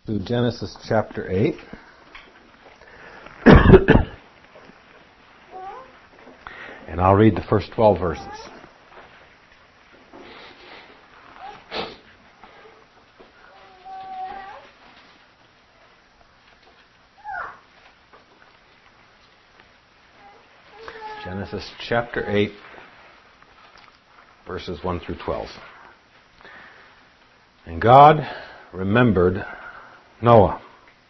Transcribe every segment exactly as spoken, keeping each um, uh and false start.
To Genesis chapter eight. And I'll read the first twelve verses. Genesis chapter eight, verses one through twelve. And God remembered Noah,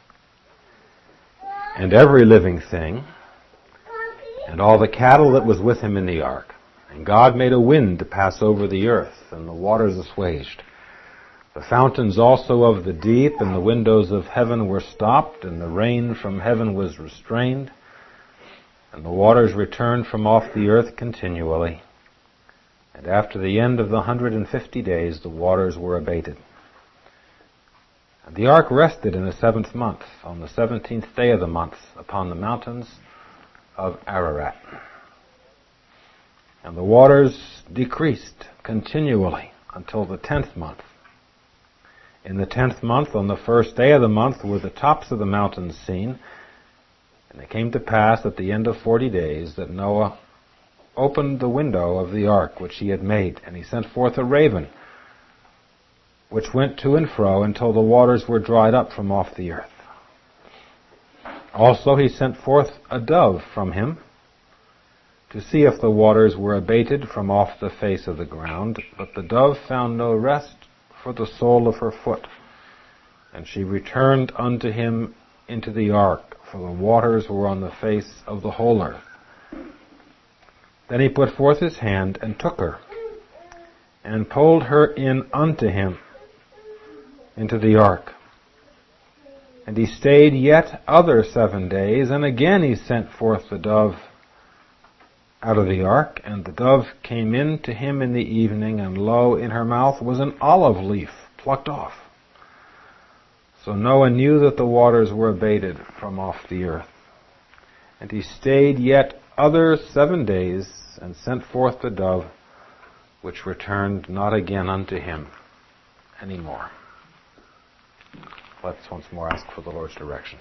and every living thing, and all the cattle that was with him in the ark. And God made a wind to pass over the earth, and the waters assuaged. The fountains also of the deep and the windows of heaven were stopped, and the rain from heaven was restrained, and the waters returned from off the earth continually. And after the end of the hundred and fifty days, the waters were abated. And the ark rested in the seventh month, on the seventeenth day of the month, upon the mountains of Ararat. And the waters decreased continually until the tenth month. In the tenth month, on the first day of the month, were the tops of the mountains seen. And it came to pass at the end of forty days that Noah opened the window of the ark which he had made, and he sent forth a raven, which went to and fro until the waters were dried up from off the earth. Also he sent forth a dove from him to see if the waters were abated from off the face of the ground. But the dove found no rest for the sole of her foot. And she returned unto him into the ark, for the waters were on the face of the whole earth. Then he put forth his hand and took her, and pulled her in unto him into the ark. And he stayed yet other seven days, and again he sent forth the dove out of the ark. And the dove came in to him in the evening, and lo, in her mouth was an olive leaf plucked off. So Noah knew that the waters were abated from off the earth. And he stayed yet other seven days, and sent forth the dove, which returned not again unto him any more. Let's once more ask for the Lord's direction.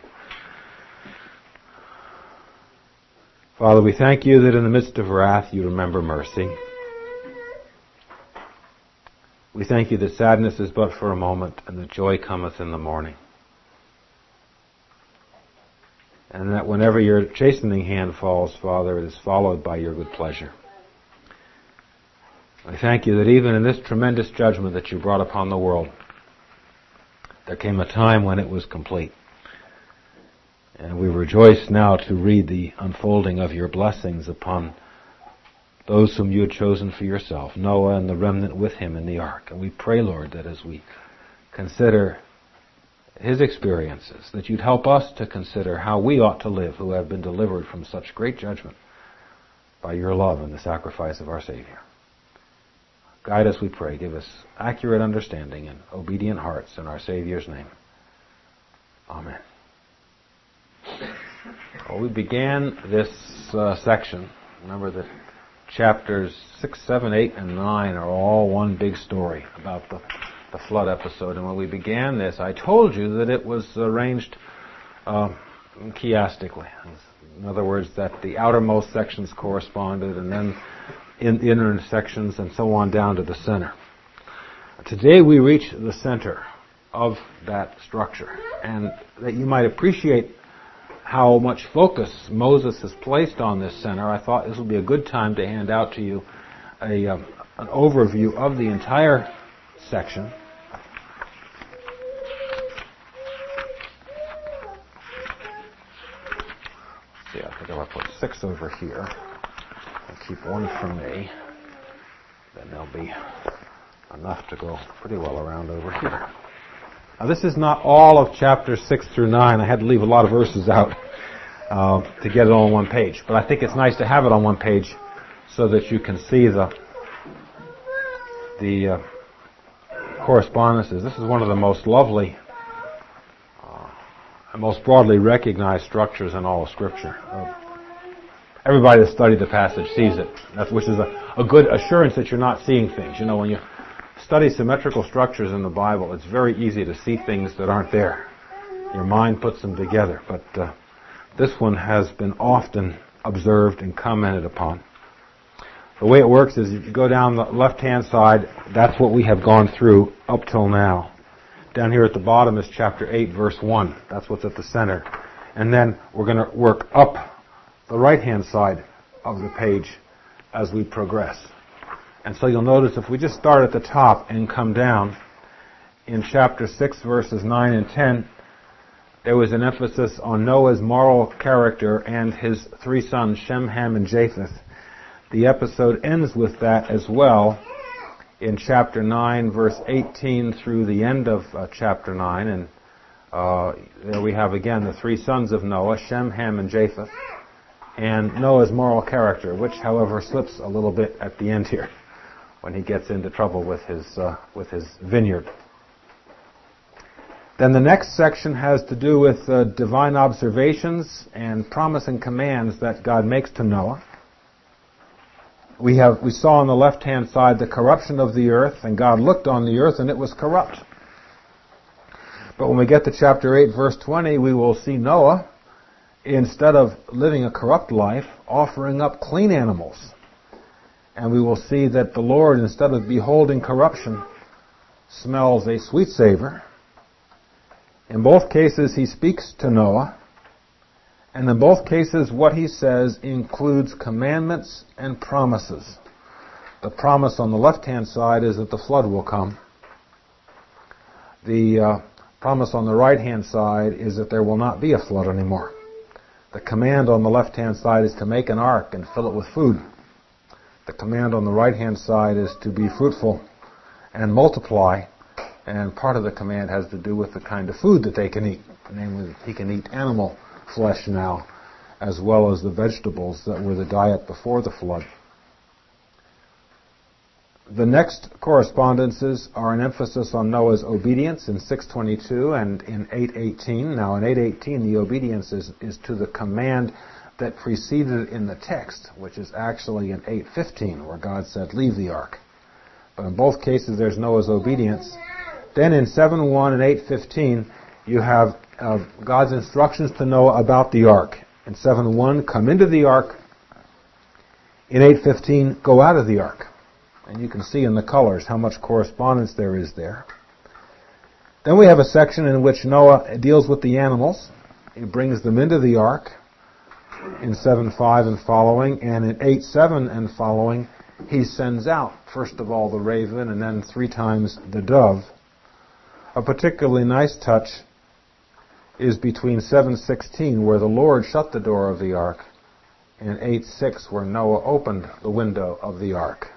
Father, we thank you that in the midst of wrath you remember mercy. We thank you that sadness is but for a moment, and that joy cometh in the morning. And that whenever your chastening hand falls, Father, it is followed by your good pleasure. I thank you that even in this tremendous judgment that you brought upon the world, there came a time when it was complete. And we rejoice now to read the unfolding of your blessings upon those whom you had chosen for yourself, Noah and the remnant with him in the ark. And we pray, Lord, that as we consider his experiences, that you'd help us to consider how we ought to live who have been delivered from such great judgment by your love and the sacrifice of our Savior. Guide us, we pray. Give us accurate understanding and obedient hearts in our Savior's name. Amen. Well, we began this uh, section. Remember that chapters six, seven, eight, and nine are all one big story about the, the flood episode. And when we began this, I told you that it was arranged uh, chiastically. In other words, that the outermost sections corresponded, and then in the inner sections, and so on down to the center. Today we reach the center of that structure, and that you might appreciate how much focus Moses has placed on this center, I thought this would be a good time to hand out to you a um, an overview of the entire section. Let's see, I think I'll put six over here. I'll keep one for me. Then there'll be enough to go pretty well around over here. Now, this is not all of chapters six through nine. I had to leave a lot of verses out uh, to get it all on one page. But I think it's nice to have it on one page so that you can see the the uh, correspondences. This is one of the most lovely uh, and most broadly recognized structures in all of Scripture. Uh, everybody that's studied the passage sees it, that's, which is a, a good assurance that you're not seeing things. You know, when you study symmetrical structures in the Bible, it's very easy to see things that aren't there. your mind puts them together. But uh, this one has been often observed and commented upon. The way it works is if you go down the left-hand side, that's what we have gone through up till now. Down here at the bottom is chapter eight, verse one. That's what's at the center. And then we're going to work up the right-hand side of the page as we progress. And so you'll notice if we just start at the top and come down, in chapter six, verses nine and ten, there was an emphasis on Noah's moral character and his three sons, Shem, Ham, and Japheth. The episode ends with that as well in chapter nine, verse eighteen through the end of uh, chapter nine. And uh, there we have again the three sons of Noah, Shem, Ham, and Japheth, and Noah's moral character, which, however, slips a little bit at the end here when he gets into trouble with his uh, with his vineyard. Then the next section has to do with uh, divine observations and promise and commands that God makes to Noah. We have we saw on the left-hand side the corruption of the earth, and God looked on the earth and it was corrupt. But when we get to chapter eight, verse twenty, we will see Noah, instead of living a corrupt life, offering up clean animals. And we will see that the Lord, instead of beholding corruption, smells a sweet savor. In both cases, he speaks to Noah. And in both cases, what he says includes commandments and promises. The promise on the left-hand side is that the flood will come. The uh, promise on the right-hand side is that there will not be a flood anymore. The command on the left-hand side is to make an ark and fill it with food. The command on the right-hand side is to be fruitful and multiply. And part of the command has to do with the kind of food that they can eat. Namely, he can eat animal flesh now, as well as the vegetables that were the diet before the flood. The next correspondences are an emphasis on Noah's obedience in six twenty-two and in eight eighteen. Now in eight eighteen the obedience is, is to the command that preceded it in the text, which is actually in eight fifteen, where God said, leave the ark. But in both cases there's Noah's obedience. Then in seven one and eight fifteen you have uh, God's instructions to Noah about the ark. In seven one, come into the ark. In eight fifteen, go out of the ark. And you can see in the colors how much correspondence there is there. Then we have a section in which Noah deals with the animals. He brings them into the ark in seven five and following. And in eight seven and following, he sends out, first of all, the raven and then three times the dove. A particularly nice touch is between seven sixteen, where the Lord shut the door of the ark, and eight six, where Noah opened the window of the ark.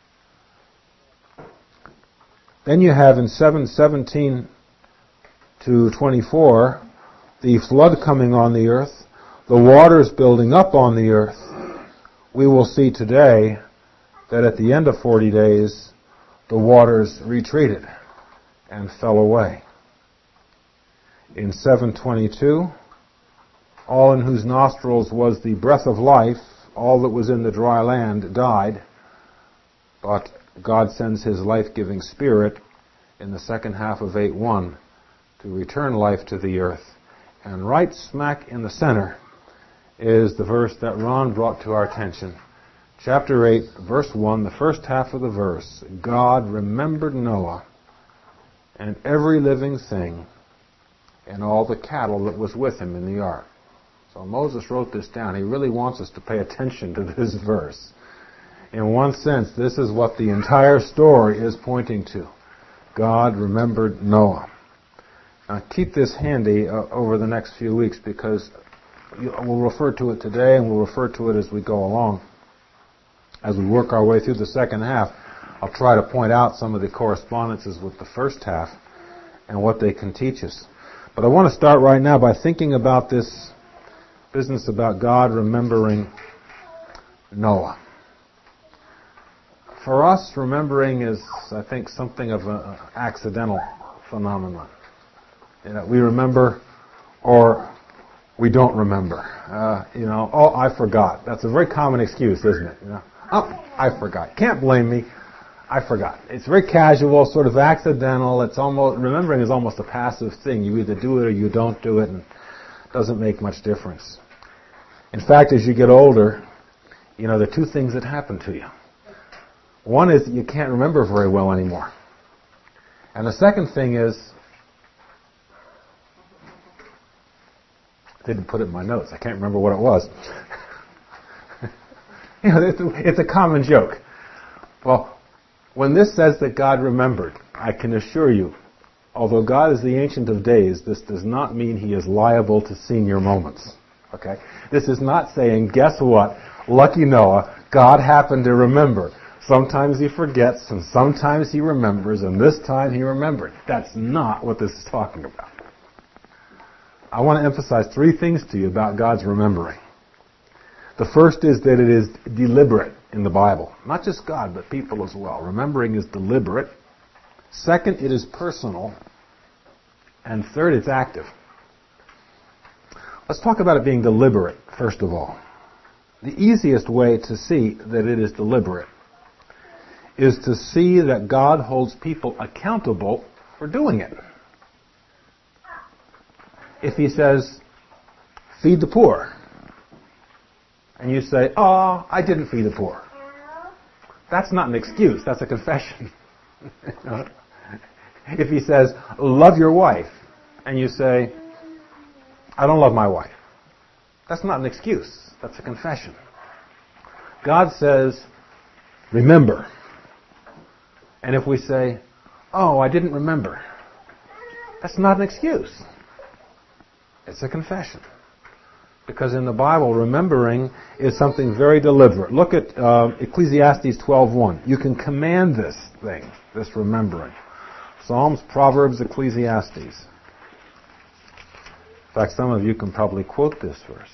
Then you have in seven seventeen to twenty-four, the flood coming on the earth, the waters building up on the earth. We will see today that at the end of forty days, the waters retreated and fell away. In seven twenty-two, all in whose nostrils was the breath of life, all that was in the dry land died, but God sends his life-giving Spirit in the second half of eight one to return life to the earth. And right smack in the center is the verse that Ron brought to our attention. Chapter eight, verse one, the first half of the verse. God remembered Noah and every living thing and all the cattle that was with him in the ark. So Moses wrote this down. He really wants us to pay attention to this verse. In one sense, this is what the entire story is pointing to. God remembered Noah. Now keep this handy uh, over the next few weeks, because we'll refer to it today and we'll refer to it as we go along. As we work our way through the second half, I'll try to point out some of the correspondences with the first half and what they can teach us. But I want to start right now by thinking about this business about God remembering Noah. For us, remembering is, I think, something of an accidental phenomenon. You know, we remember or we don't remember. Uh, you know, oh, I forgot. That's a very common excuse, isn't it? You know, oh, I forgot. Can't blame me. I forgot. It's very casual, sort of accidental. It's almost, remembering is almost a passive thing. You either do it or you don't do it, and it doesn't make much difference. In fact, as you get older, you know, there are two things that happen to you. One is that you can't remember very well anymore. And the second thing is, I didn't put it in my notes. I can't remember what it was. You know, it's a, it's a common joke. Well, when this says that God remembered, I can assure you, although God is the Ancient of Days, this does not mean He is liable to senior moments. Okay? This is not saying, guess what? Lucky Noah, God happened to remember. Sometimes He forgets, and sometimes He remembers, and this time He remembered. That's not what this is talking about. I want to emphasize three things to you about God's remembering. The first is that it is deliberate in the Bible. Not just God, but people as well. Remembering is deliberate. Second, it is personal. And third, it's active. Let's talk about it being deliberate, first of all. The easiest way to see that it is deliberate is to see that God holds people accountable for doing it. If He says, feed the poor, and you say, oh, I didn't feed the poor, that's not an excuse, that's a confession. If He says, love your wife, and you say, I don't love my wife, that's not an excuse, that's a confession. God says, remember. And if we say, oh, I didn't remember, that's not an excuse. It's a confession. Because in the Bible, remembering is something very deliberate. Look at uh, Ecclesiastes twelve one. You can command this thing, this remembering. Psalms, Proverbs, Ecclesiastes. In fact, some of you can probably quote this verse.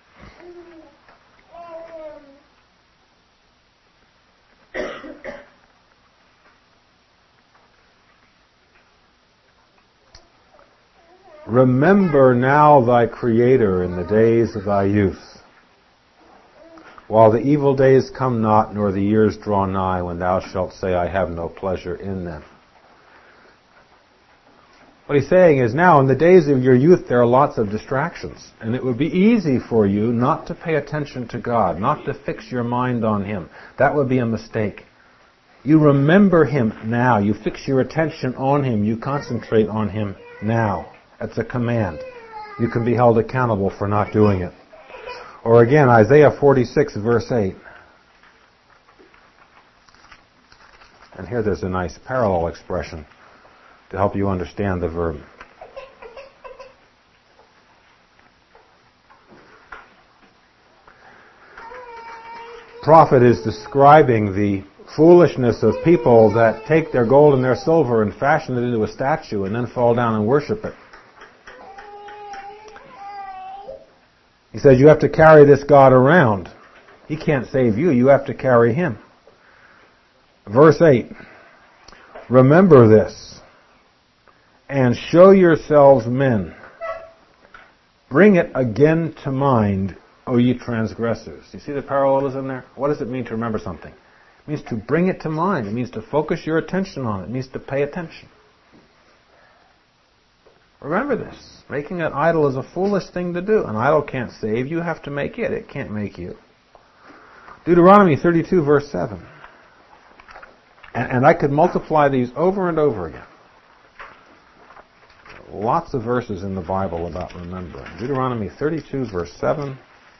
Remember now thy Creator in the days of thy youth, while the evil days come not, nor the years draw nigh, when thou shalt say, I have no pleasure in them. What he's saying is, now in the days of your youth there are lots of distractions, and it would be easy for you not to pay attention to God, not to fix your mind on Him. That would be a mistake. You remember Him now. You fix your attention on Him. You concentrate on Him now. That's a command. You can be held accountable for not doing it. Or again, Isaiah forty-six, verse eight. And here there's a nice parallel expression to help you understand the verb. Prophet is describing the foolishness of people that take their gold and their silver and fashion it into a statue and then fall down and worship it. He says, you have to carry this God around. He can't save you. You have to carry Him. Verse eight. Remember this, and show yourselves men. Bring it again to mind, O ye transgressors. You see the parallelism there? What does it mean to remember something? It means to bring it to mind. It means to focus your attention on it. It means to pay attention. Remember this. Making an idol is a foolish thing to do. An idol can't save you. You have to make it. It can't make you. Deuteronomy thirty-two, verse seven. And, and I could multiply these over and over again. Lots of verses in the Bible about remembering. Deuteronomy thirty-two, verse seven.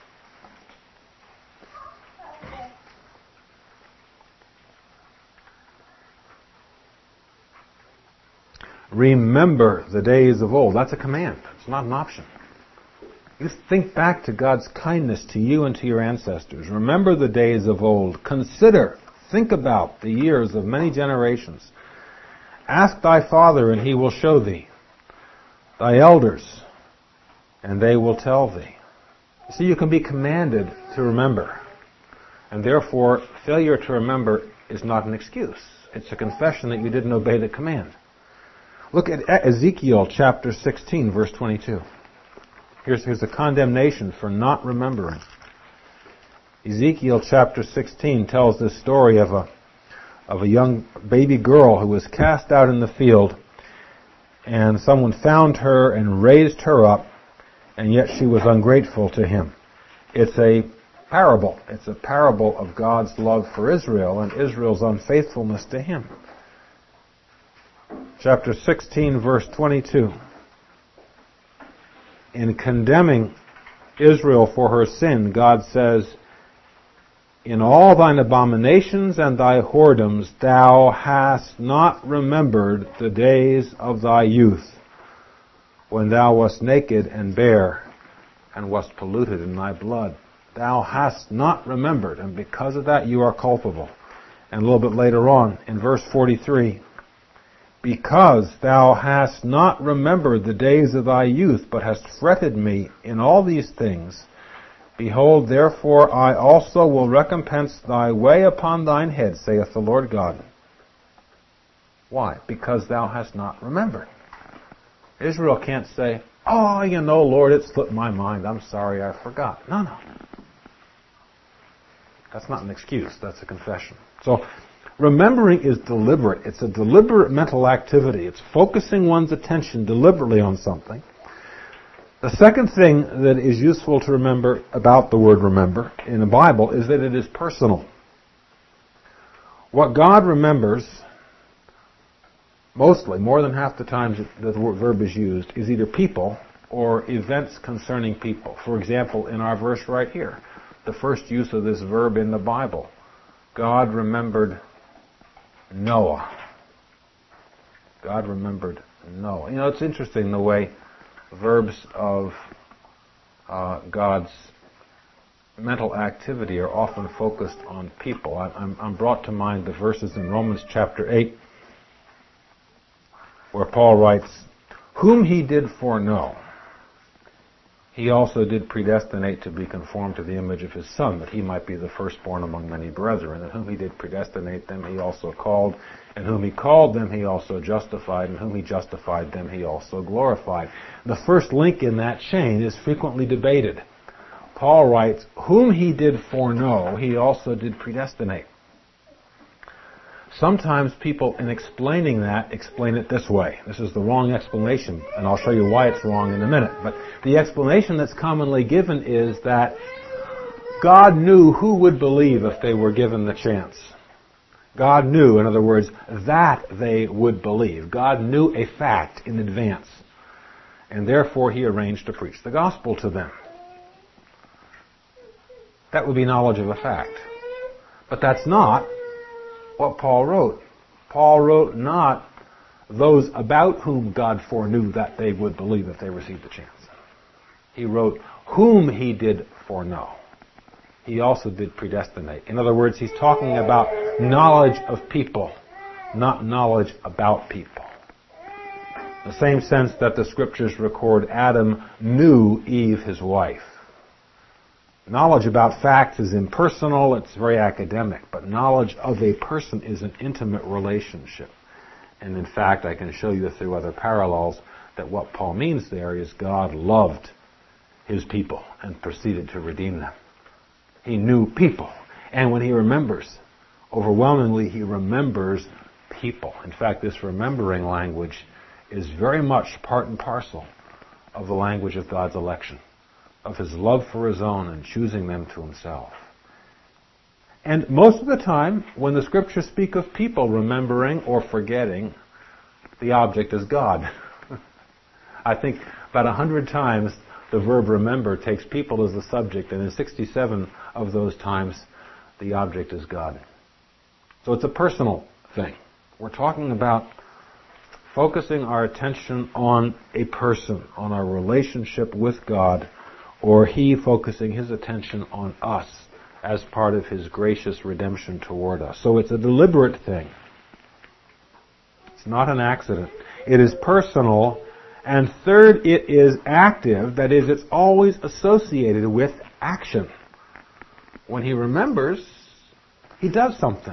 Remember the days of old. That's a command. It's not an option. You think back to God's kindness to you and to your ancestors. Remember the days of old. Consider, think about the years of many generations. Ask thy father, and he will show thee. Thy elders, and they will tell thee. See, you can be commanded to remember. And therefore, failure to remember is not an excuse. It's a confession that you didn't obey the command. Look at Ezekiel chapter sixteen, verse twenty-two. Here's, here's a condemnation for not remembering. Ezekiel chapter sixteen tells this story of a, of a young baby girl who was cast out in the field, and someone found her and raised her up, and yet she was ungrateful to him. It's a parable. It's a parable of God's love for Israel and Israel's unfaithfulness to him. Chapter sixteen, verse twenty-two. In condemning Israel for her sin, God says, "In all thine abominations and thy whoredoms thou hast not remembered the days of thy youth, when thou wast naked and bare, and wast polluted in thy blood." Thou hast not remembered, and because of that you are culpable. And a little bit later on, in verse forty-three, "Because thou hast not remembered the days of thy youth, but hast fretted me in all these things, behold, therefore I also will recompense thy way upon thine head, saith the Lord God." Why? Because thou hast not remembered. Israel can't say, "Oh, you know, Lord, it slipped my mind. I'm sorry, I forgot." No, no. That's not an excuse. That's a confession. So, remembering is deliberate. It's a deliberate mental activity. It's focusing one's attention deliberately on something. The second thing that is useful to remember about the word remember in the Bible is that it is personal. What God remembers, mostly, more than half the times that the verb is used, is either people or events concerning people. For example, in our verse right here, the first use of this verb in the Bible, God remembered Noah. God remembered Noah. You know, it's interesting the way verbs of uh, God's mental activity are often focused on people. I, I'm, I'm brought to mind the verses in Romans chapter eight where Paul writes, "Whom he did foreknow, he also did predestinate to be conformed to the image of his Son, that he might be the firstborn among many brethren. And whom he did predestinate, them he also called. And whom he called, them he also justified. And whom he justified, them he also glorified." The first link in that chain is frequently debated. Paul writes, "Whom he did foreknow, he also did predestinate." Sometimes people, in explaining that, explain it this way. This is the wrong explanation, and I'll show you why it's wrong in a minute. But the explanation that's commonly given is that God knew who would believe if they were given the chance. God knew, in other words, that they would believe. God knew a fact in advance, and therefore he arranged to preach the gospel to them. That would be knowledge of a fact. But that's not what Paul wrote. Paul wrote not those about whom God foreknew that they would believe if they received the chance. He wrote whom he did foreknow. He also did predestinate. In other words, he's talking about knowledge of people, not knowledge about people. The same sense that the scriptures record Adam knew Eve, his wife. Knowledge about facts is impersonal, it's very academic, but knowledge of a person is an intimate relationship. And in fact, I can show you through other parallels that what Paul means there is God loved his people and proceeded to redeem them. He knew people. And when he remembers, overwhelmingly he remembers people. In fact, this remembering language is very much part and parcel of the language of God's election, of his love for his own and choosing them to himself. And most of the time, when the scriptures speak of people remembering or forgetting, the object is God. I think about a hundred times the verb remember takes people as the subject, and in sixty-seven of those times the object is God. So it's a personal thing. We're talking about focusing our attention on a person, on our relationship with God, or he focusing his attention on us as part of his gracious redemption toward us. So it's a deliberate thing. It's not an accident. It is personal. And third, it is active. That is, it's always associated with action. When he remembers, he does something.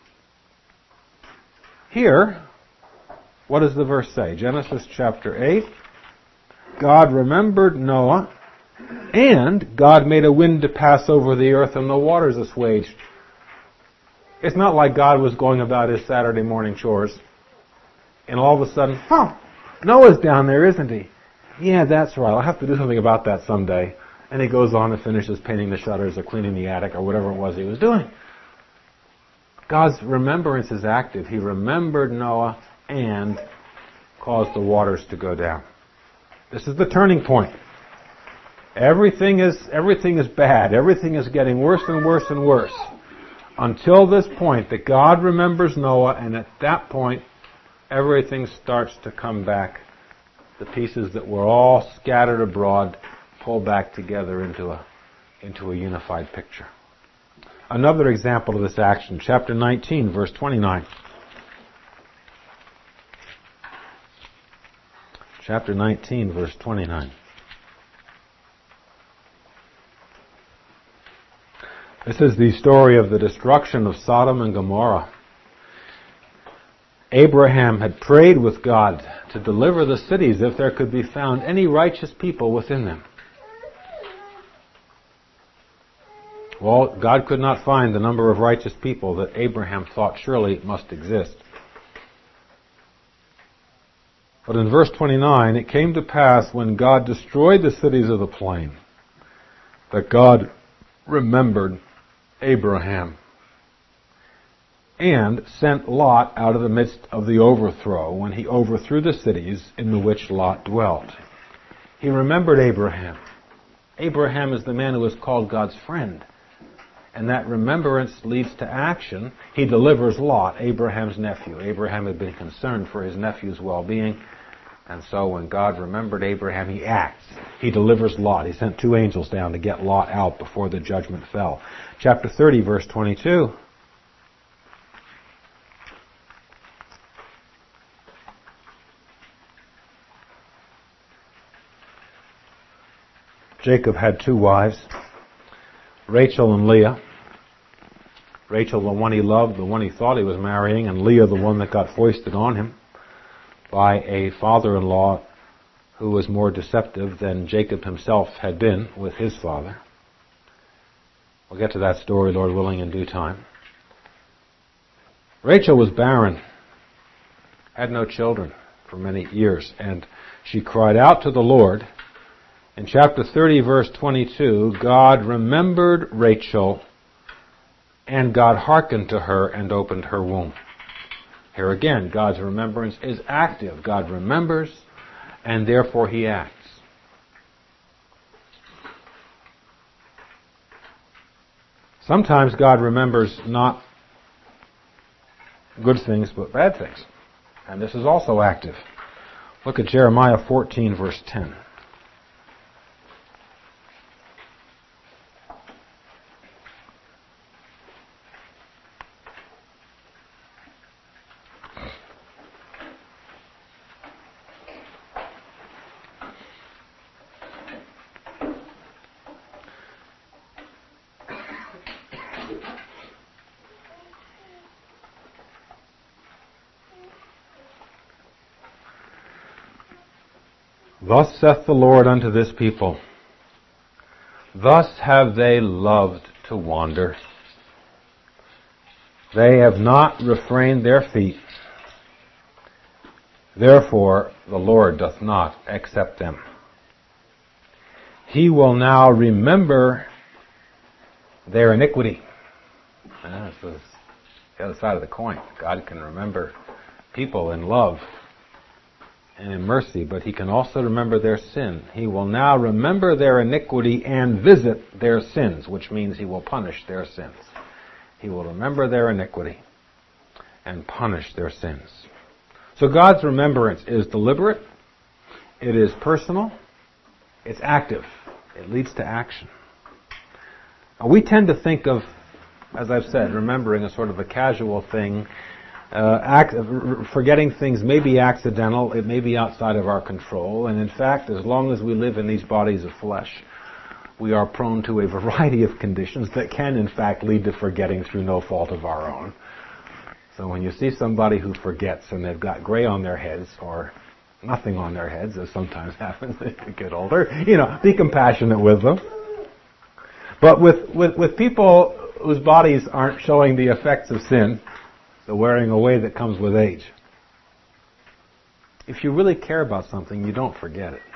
Here, what does the verse say? Genesis chapter eight. God remembered Noah, and God made a wind to pass over the earth, and the waters assuaged. It's not like God was going about his Saturday morning chores, and all of a sudden, huh, Noah's down there, isn't he? Yeah, that's right. I'll have to do something about that someday. And he goes on and finishes painting the shutters or cleaning the attic or whatever it was he was doing. God's remembrance is active. He remembered Noah and caused the waters to go down. This is the turning point. Everything is, everything is bad. Everything is getting worse and worse and worse. Until this point that God remembers Noah, and at that point, everything starts to come back. The pieces that were all scattered abroad pull back together into a, into a unified picture. Another example of this action, chapter nineteen, verse twenty-nine. Chapter nineteen, verse twenty-nine. This is the story of the destruction of Sodom and Gomorrah. Abraham had prayed with God to deliver the cities if there could be found any righteous people within them. Well, God could not find the number of righteous people that Abraham thought surely must exist. But in verse twenty-nine, it came to pass when God destroyed the cities of the plain that God remembered Abraham and sent Lot out of the midst of the overthrow when he overthrew the cities in the which Lot dwelt. He remembered Abraham. Abraham is the man who is called God's friend. And that remembrance leads to action. He delivers Lot, Abraham's nephew. Abraham had been concerned for his nephew's well-being. And so when God remembered Abraham, he acts. He delivers Lot. He sent two angels down to get Lot out before the judgment fell. Chapter thirty, verse twenty-two. Jacob had two wives, Rachel and Leah. Rachel, the one he loved, the one he thought he was marrying, and Leah, the one that got foisted on him by a father-in-law who was more deceptive than Jacob himself had been with his father. We'll get to that story, Lord willing, in due time. Rachel was barren, had no children for many years, and she cried out to the Lord. In chapter thirty, verse twenty-two, God remembered Rachel, and God hearkened to her and opened her womb. Here again, God's remembrance is active. God remembers, and therefore He acts. Sometimes God remembers not good things, but bad things. And this is also active. Look at Jeremiah fourteen, verse ten. Thus saith the Lord unto this people, thus have they loved to wander. They have not refrained their feet. Therefore the Lord doth not accept them. He will now remember their iniquity. Ah, this is the other side of the coin. God can remember people in love and in mercy, but He can also remember their sin. He will now remember their iniquity and visit their sins, which means He will punish their sins. He will remember their iniquity and punish their sins. So God's remembrance is deliberate, it is personal, it's active, it leads to action. Now, we tend to think of, as I've said, remembering as sort of a casual thing. Uh, act, forgetting things may be accidental, it may be outside of our control, and in fact, as long as we live in these bodies of flesh, we are prone to a variety of conditions that can in fact lead to forgetting through no fault of our own. So when you see somebody who forgets and they've got gray on their heads, or nothing on their heads, as sometimes happens as they get older, you know, be compassionate with them. But with, with, with people whose bodies aren't showing the effects of sin, the wearing away that comes with age. If you really care about something, you don't forget it.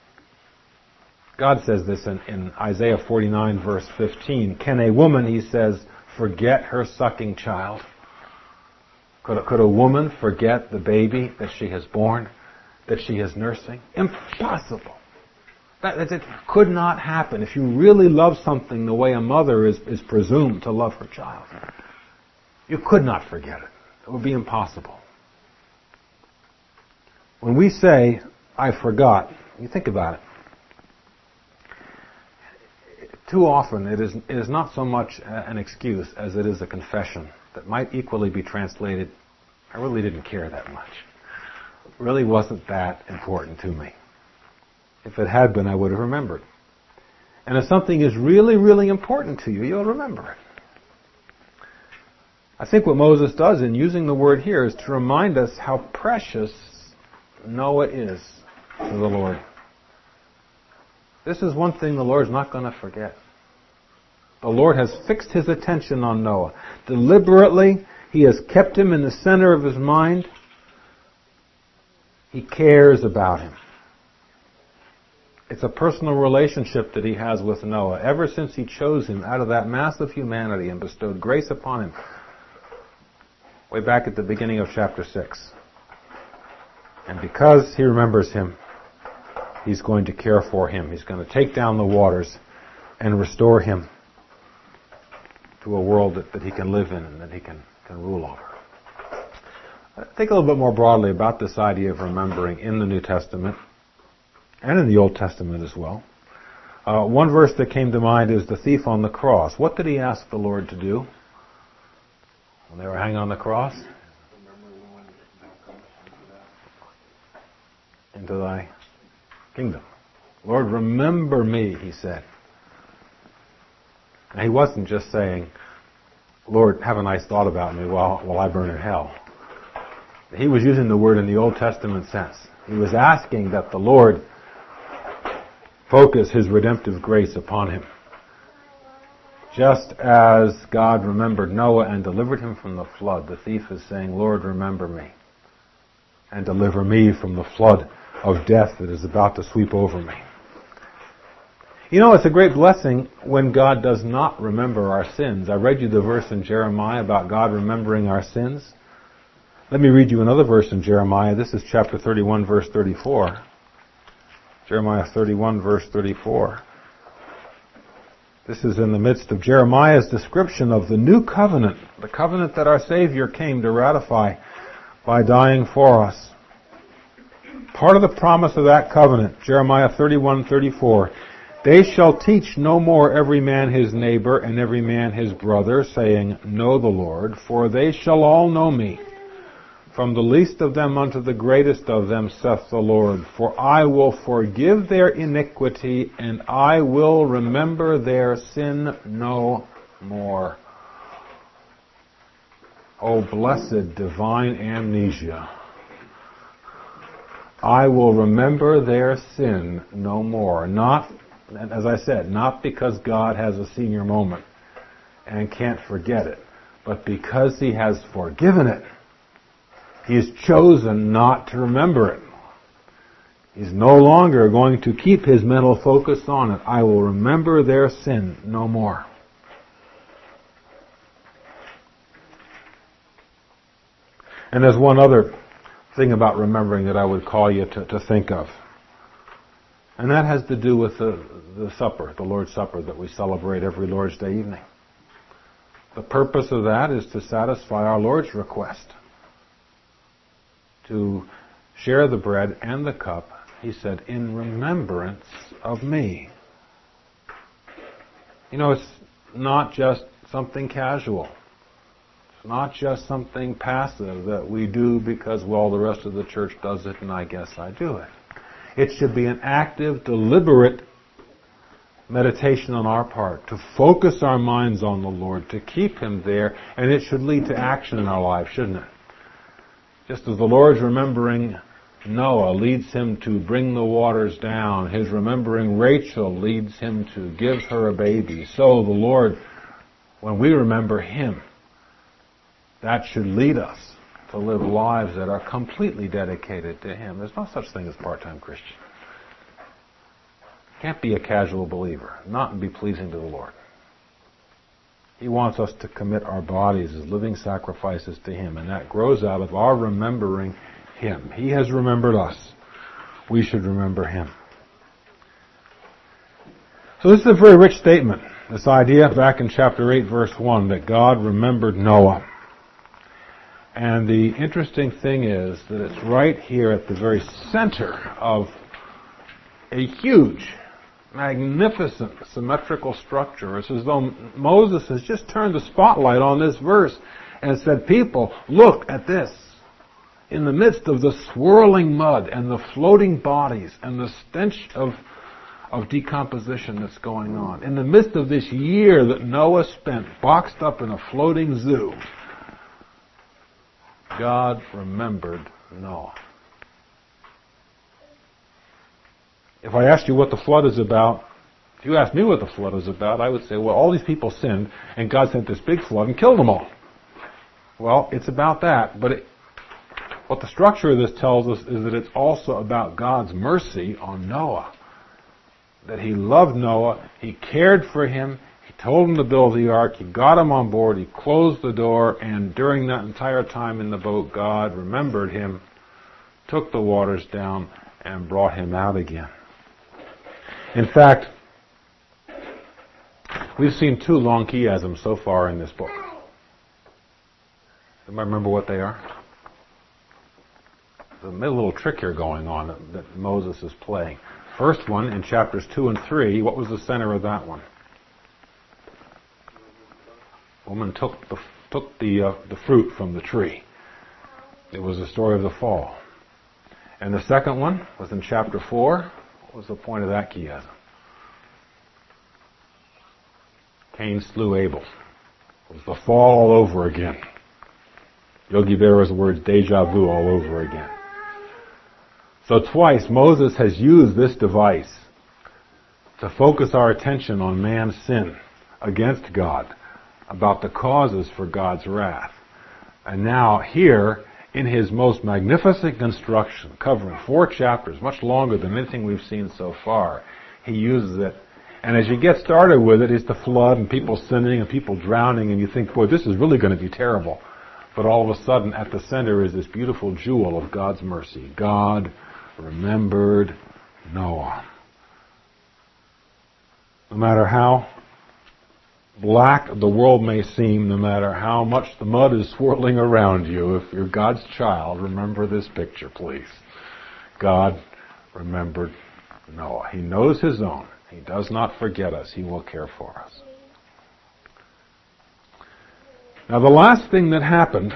God says this in, in Isaiah forty-nine, verse fifteen. Can a woman, he says, forget her sucking child? Could a, could a woman forget the baby that she has borne, that she is nursing? Impossible. That, that, that could not happen. If you really love something the way a mother is, is presumed to love her child, you could not forget it. It would be impossible. When we say, I forgot, you think about it. Too often it is, it is not so much an excuse as it is a confession that might equally be translated, I really didn't care that much. It really wasn't that important to me. If it had been, I would have remembered. And if something is really, really important to you, you'll remember it. I think what Moses does in using the word here is to remind us how precious Noah is to the Lord. This is one thing the Lord's not going to forget. The Lord has fixed his attention on Noah. Deliberately, he has kept him in the center of his mind. He cares about him. It's a personal relationship that he has with Noah ever since he chose him out of that mass of humanity and bestowed grace upon him way back at the beginning of chapter six. And because he remembers him, he's going to care for him. He's going to take down the waters and restore him to a world that, that he can live in and that he can, can rule over. Think a little bit more broadly about this idea of remembering in the New Testament and in the Old Testament as well. Uh, one verse that came to mind is the thief on the cross. What did he ask the Lord to do when they were hanging on the cross? Into thy kingdom. Lord, remember me, he said. And he wasn't just saying, Lord, have a nice thought about me while, while I burn in hell. He was using the word in the Old Testament sense. He was asking that the Lord focus his redemptive grace upon him. Just as God remembered Noah and delivered him from the flood, the thief is saying, Lord, remember me and deliver me from the flood of death that is about to sweep over me. You know, it's a great blessing when God does not remember our sins. I read you the verse in Jeremiah about God remembering our sins. Let me read you another verse in Jeremiah. This is chapter thirty-one, verse thirty-four. Jeremiah thirty-one, verse thirty-four. This is in the midst of Jeremiah's description of the new covenant, the covenant that our Savior came to ratify by dying for us. Part of the promise of that covenant, Jeremiah thirty-one, thirty-four, they shall teach no more every man his neighbor and every man his brother, saying, Know the Lord, for they shall all know me. From the least of them unto the greatest of them, saith the Lord. For I will forgive their iniquity, and I will remember their sin no more. Oh, blessed divine amnesia. I will remember their sin no more. Not, as I said, not because God has a senior moment and can't forget it, but because he has forgiven it. He has chosen not to remember it. He's no longer going to keep his mental focus on it. I will remember their sin no more. And there's one other thing about remembering that I would call you to, to think of. And that has to do with the, the supper, the Lord's Supper that we celebrate every Lord's Day evening. The purpose of that is to satisfy our Lord's request to share the bread and the cup, he said, in remembrance of me. You know, it's not just something casual. It's not just something passive that we do because, well, the rest of the church does it and I guess I do it. It should be an active, deliberate meditation on our part, to focus our minds on the Lord, to keep him there, and it should lead to action in our life, shouldn't it? Just as the Lord's remembering Noah leads him to bring the waters down, his remembering Rachel leads him to give her a baby, so the Lord when we remember Him, that should lead us to live lives that are completely dedicated to Him. There's no such thing as part-time Christian. Can't be a casual believer, not be pleasing to the Lord. He wants us to commit our bodies as living sacrifices to Him, and that grows out of our remembering Him. He has remembered us. We should remember Him. So this is a very rich statement, this idea back in chapter eight, verse one, that God remembered Noah. And the interesting thing is that it's right here at the very center of a huge, magnificent, symmetrical structure. It's as though Moses has just turned the spotlight on this verse and said, people, look at this. In the midst of the swirling mud and the floating bodies and the stench of, of decomposition that's going on, in the midst of this year that Noah spent boxed up in a floating zoo, God remembered Noah. If I asked you what the flood is about, if you asked me what the flood is about, I would say, well, all these people sinned, and God sent this big flood and killed them all. Well, it's about that, but it, what the structure of this tells us is that it's also about God's mercy on Noah. That He loved Noah, He cared for him, He told him to build the ark, He got him on board, He closed the door, and during that entire time in the boat, God remembered him, took the waters down, and brought him out again. In fact, we've seen two long chiasms so far in this book. Anybody remember what they are? There's a little trick here going on that, that Moses is playing. First one, in chapters two and three, what was the center of that one? The woman took the took the uh, the fruit from the tree. It was the story of the fall. And the second one was in chapter four. What was the point of that chiasm? Cain slew Abel. It was the fall all over again. Yogi Berra's words, deja vu all over again. So twice Moses has used this device to focus our attention on man's sin against God, about the causes for God's wrath. And now here, in his most magnificent construction, covering four chapters, much longer than anything we've seen so far, he uses it. And as you get started with it, it's the flood and people sinning and people drowning, and you think, boy, this is really going to be terrible. But all of a sudden, at the center is this beautiful jewel of God's mercy. God remembered Noah. No matter how black the world may seem, no matter how much the mud is swirling around you, if you're God's child, remember this picture, please. God remembered Noah. He knows His own. He does not forget us. He will care for us. Now, the last thing that happened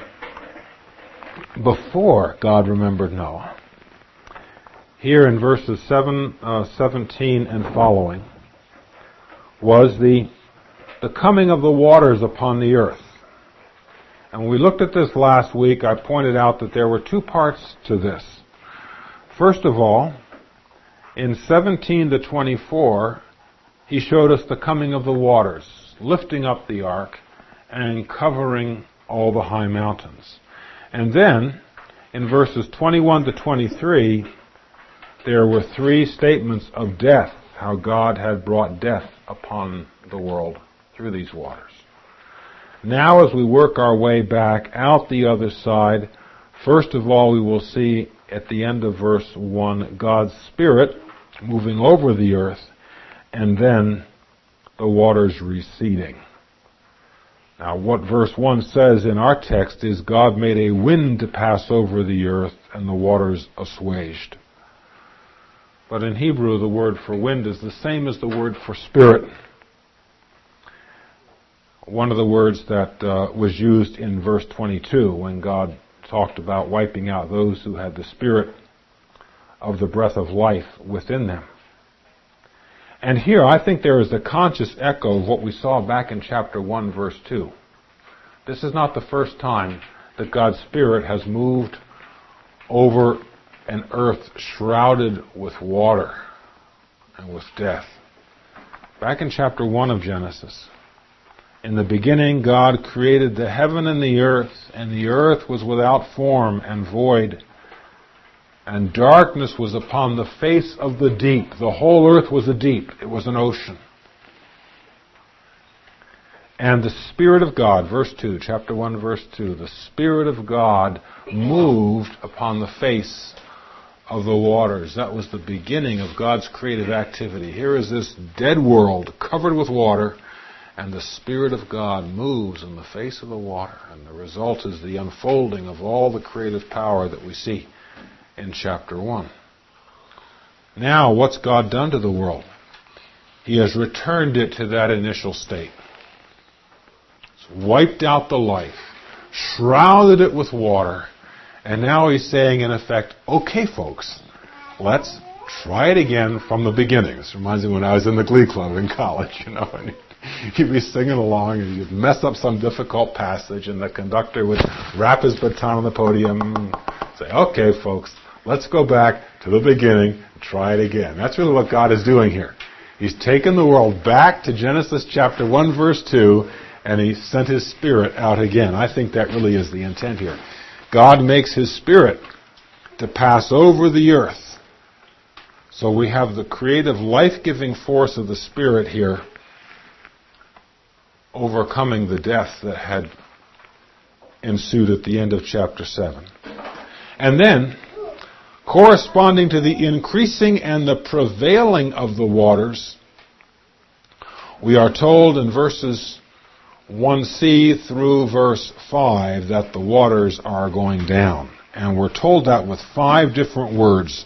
before God remembered Noah, here in verses seven, uh, seventeen and following, was the the coming of the waters upon the earth. And when we looked at this last week, I pointed out that there were two parts to this. First of all, in seventeen to twenty-four, he showed us the coming of the waters, lifting up the ark and covering all the high mountains. And then, in verses twenty-one to twenty-three, there were three statements of death, how God had brought death upon the world through these waters. Now, as we work our way back out the other side, first of all, we will see at the end of verse one, God's Spirit moving over the earth, and then the waters receding. Now, what verse one says in our text is God made a wind to pass over the earth, and the waters assuaged. But in Hebrew, the word for wind is the same as the word for spirit. One of the words that uh, was used in verse twenty-two when God talked about wiping out those who had the spirit of the breath of life within them. And here I think there is a conscious echo of what we saw back in chapter one, verse two. This is not the first time that God's Spirit has moved over an earth shrouded with water and with death. Back in chapter one of Genesis, In the beginning, God created the heaven and the earth, and the earth was without form and void, and darkness was upon the face of the deep. The whole earth was a deep. It was an ocean. And the Spirit of God, verse two, chapter one, verse two, the Spirit of God moved upon the face of the waters. That was the beginning of God's creative activity. Here is this dead world covered with water, and the Spirit of God moves on the face of the water. And the result is the unfolding of all the creative power that we see in chapter one. Now, what's God done to the world? He has returned it to that initial state. Wiped out the life, shrouded it with water, and now he's saying, in effect, okay, folks, let's try it again from the beginning. This reminds me when I was in the Glee Club in college, you know, and you'd be singing along, and you'd mess up some difficult passage, and the conductor would wrap his baton on the podium and say, okay, folks, let's go back to the beginning and try it again. That's really what God is doing here. He's taken the world back to Genesis chapter one, verse two, and He sent His Spirit out again. I think that really is the intent here. God makes His Spirit to pass over the earth. So we have the creative, life-giving force of the Spirit here overcoming the death that had ensued at the end of chapter seven. And then, corresponding to the increasing and the prevailing of the waters, we are told in verses one c through verse five that the waters are going down. And we're told that with five different words.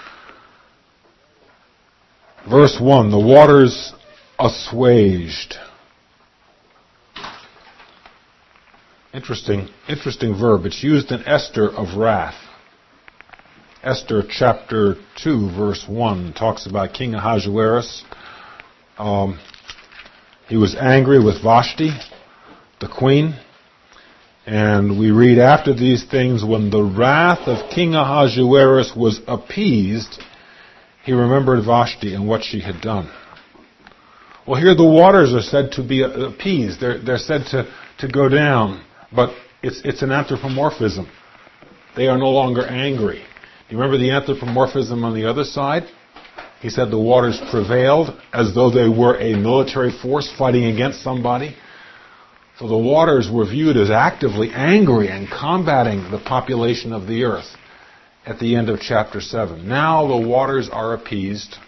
Verse one, the waters assuaged. Interesting, interesting verb. It's used in Esther of wrath. Esther chapter two, verse one, talks about King Ahasuerus. Um, he was angry with Vashti, the queen. And we read, after these things, when the wrath of King Ahasuerus was appeased, he remembered Vashti and what she had done. Well, here the waters are said to be appeased. They're, they're said to, to go down. But it's, it's an anthropomorphism. They are no longer angry. Do you remember the anthropomorphism on the other side? He said the waters prevailed as though they were a military force fighting against somebody. So the waters were viewed as actively angry and combating the population of the earth at the end of chapter seven. Now the waters are appeased.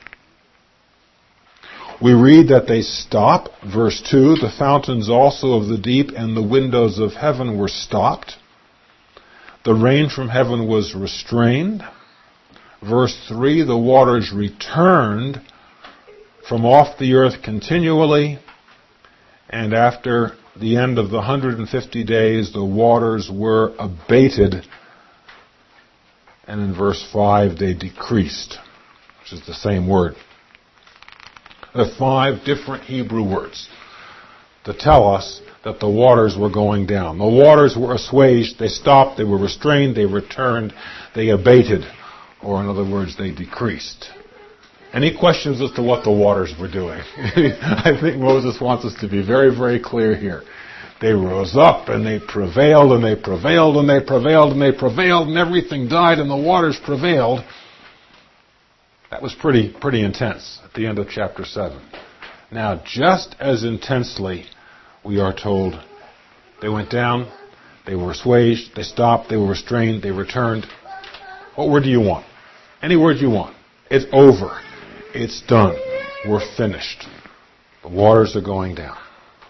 We read that they stop. Verse two, the fountains also of the deep and the windows of heaven were stopped. The rain from heaven was restrained. Verse three, the waters returned from off the earth continually. And after the end of the one hundred fifty days, the waters were abated. And in verse five, they decreased, which is the same word. There are five different Hebrew words to tell us that the waters were going down. The waters were assuaged, they stopped, they were restrained, they returned, they abated, or in other words, they decreased. Any questions as to what the waters were doing? I think Moses wants us to be very, very clear here. They rose up and they prevailed and they prevailed and they prevailed and they prevailed and everything died and the waters prevailed. That was pretty, pretty intense at the end of chapter seven. Now, just as intensely, we are told, they went down, they were assuaged, they stopped, they were restrained, they returned. What word do you want? Any word you want. It's over. It's done. We're finished. The waters are going down.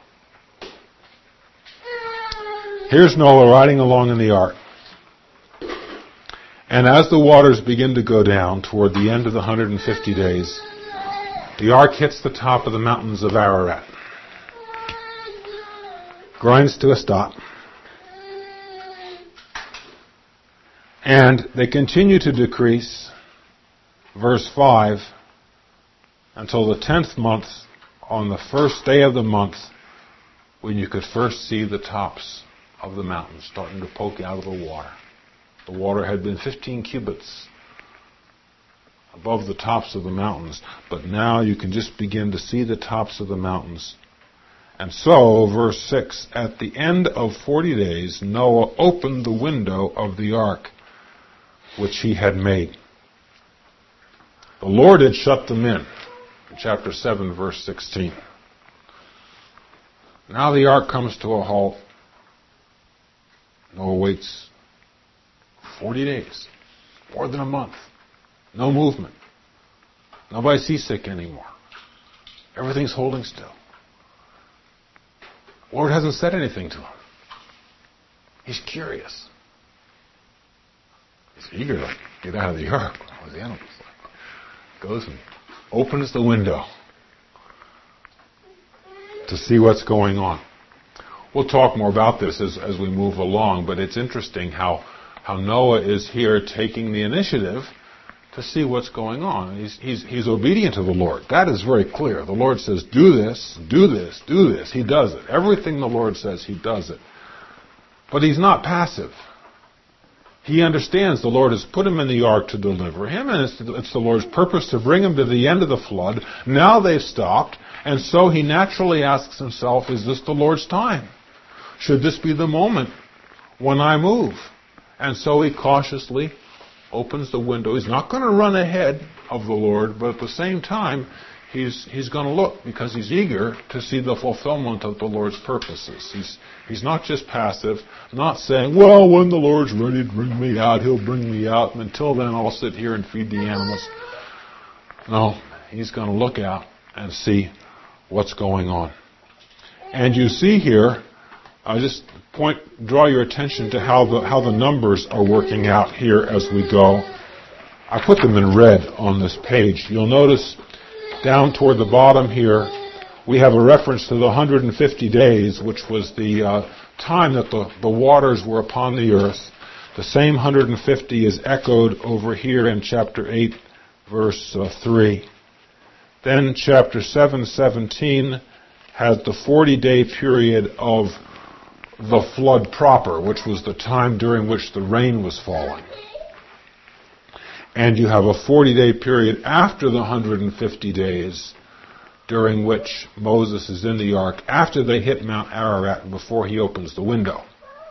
Here's Noah riding along in the ark. And as the waters begin to go down toward the end of the one hundred fifty days, the ark hits the top of the mountains of Ararat. Grinds to a stop. And they continue to decrease, verse five, until the tenth month, on the first day of the month, when you could first see the tops of the mountains starting to poke out of the water. The water had been fifteen cubits above the tops of the mountains, but now you can just begin to see the tops of the mountains And so, verse six, at the end of forty days, Noah opened the window of the ark, which he had made. The Lord had shut them in. Chapter seven, verse sixteen. Now the ark comes to a halt. Noah waits forty days, more than a month. No movement. Nobody's seasick anymore. Everything's holding still. The Lord hasn't said anything to him. He's curious. He's eager to get out of the ark. What the animals like? Goes and opens the window to see what's going on. We'll talk more about this as, as we move along, but it's interesting how, how Noah is here taking the initiative to see what's going on. He's, he's, he's obedient to the Lord. That is very clear. The Lord says, do this, do this, do this. He does it. Everything the Lord says, he does it. But he's not passive. He understands the Lord has put him in the ark to deliver him, and it's, it's the Lord's purpose to bring him to the end of the flood. Now they've stopped, and so he naturally asks himself, is this the Lord's time? Should this be the moment when I move? And so he cautiously opens the window. He's not going to run ahead of the Lord, but at the same time, he's he's going to look because he's eager to see the fulfillment of the Lord's purposes. He's he's not just passive, not saying, well, when the Lord's ready to bring me out, he'll bring me out, and until then I'll sit here and feed the animals. No, he's going to look out and see what's going on. And you see here, I just point, draw your attention to how the how the numbers are working out here as we go. I put them in red on this page. You'll notice down toward the bottom here, we have a reference to the one hundred fifty days, which was the uh, time that the, the waters were upon the earth. The same one hundred fifty is echoed over here in chapter eight, verse uh, three. Then chapter seven, seventeen has the forty-day period of the flood proper, which was the time during which the rain was falling. And you have a forty-day period after the one hundred fifty days during which Moses is in the ark, after they hit Mount Ararat and before he opens the window.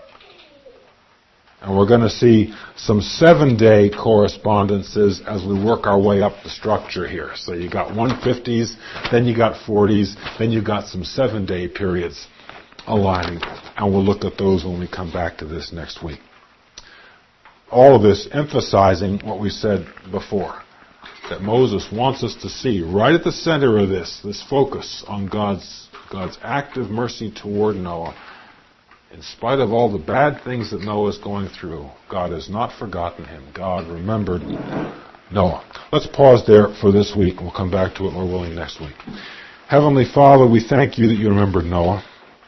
And we're going to see some seven-day correspondences as we work our way up the structure here. So you got one hundred fifties, then you got forties, then you got some seven-day periods aligning. And we'll look at those when we come back to this next week. All of this emphasizing what we said before, that Moses wants us to see right at the center of this, this focus on God's, God's active mercy toward Noah. In spite of all the bad things that Noah is going through, God has not forgotten him. God remembered Noah. Let's pause there for this week. We'll come back to it, Lord willing, next week. Heavenly Father, we thank you that you remembered Noah.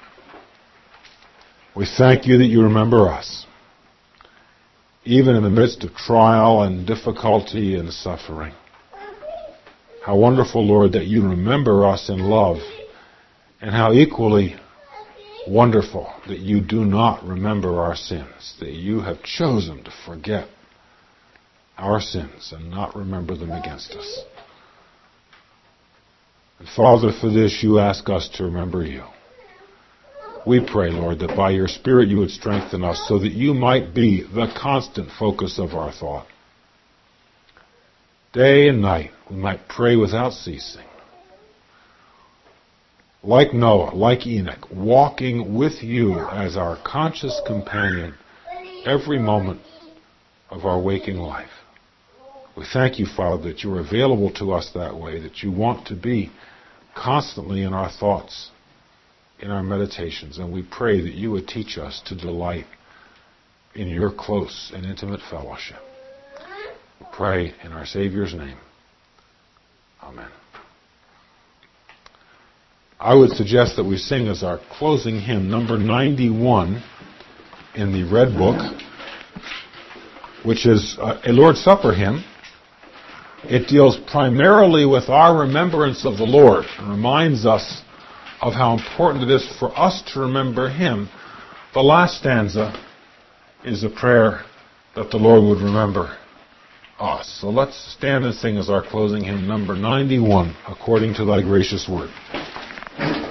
We thank you that you remember us, even in the midst of trial and difficulty and suffering. How wonderful, Lord, that you remember us in love, and how equally wonderful that you do not remember our sins, that you have chosen to forget our sins and not remember them against us. And Father, for this you ask us to remember you. We pray, Lord, that by your Spirit you would strengthen us so that you might be the constant focus of our thought. Day and night we might pray without ceasing. Like Noah, like Enoch, walking with you as our conscious companion every moment of our waking life. We thank you, Father, that you are available to us that way, that you want to be constantly in our thoughts, in our meditations, and we pray that you would teach us to delight in your close and intimate fellowship. We pray in our Savior's name. Amen. I would suggest that we sing as our closing hymn, number ninety-one in the Red Book, which is a Lord's Supper hymn. It deals primarily with our remembrance of the Lord and reminds us of how important it is for us to remember him. The last stanza is a prayer that the Lord would remember us. So let's stand and sing as our closing hymn, number ninety-one, According to Thy Gracious Word.